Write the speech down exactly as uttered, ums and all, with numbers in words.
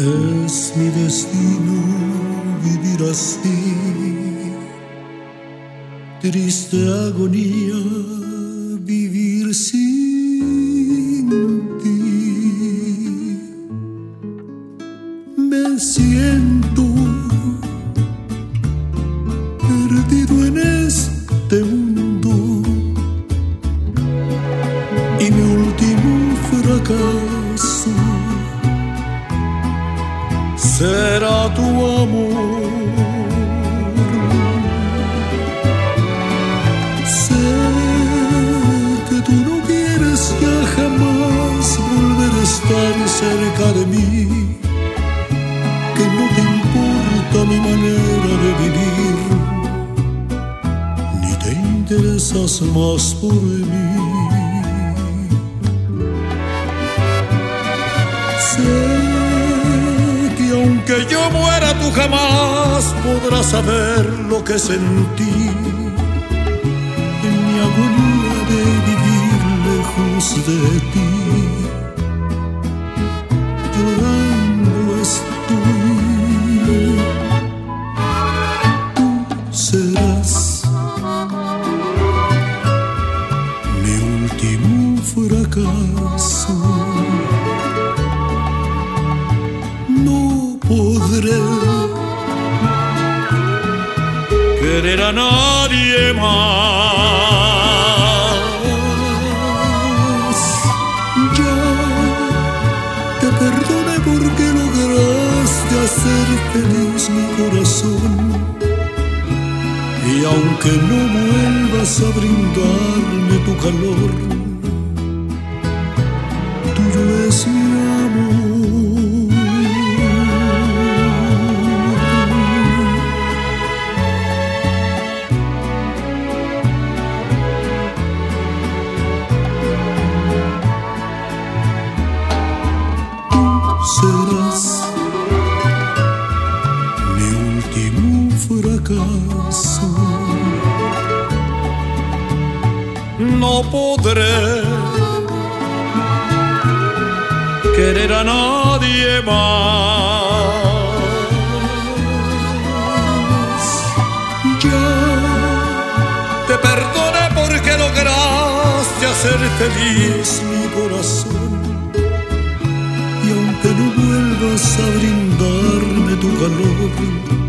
Es mi destino vivir así, triste agonía, vivir sin ti. Me siento perdido en este mundo y mi último fracaso será tu amor. Sé que tú no quieres ya jamás volver a estar cerca de mí, que no te importa mi manera de vivir, ni te interesas más por mí. Sé aunque yo muera, tú jamás podrás saber lo que sentí en mi agonía de vivir lejos de ti. Llorando estoy, tú serás mi último fracaso. No podré querer a nadie más. Ya te perdoné porque lograste hacer feliz mi corazón, y aunque no vuelvas a brindarme tu calor, tuyo es mi amor. Serás mi último fracaso. No podré querer a nadie más. Ya te perdoné porque lograste hacer feliz mi corazón, que no vuelvas a brindarme tu calor,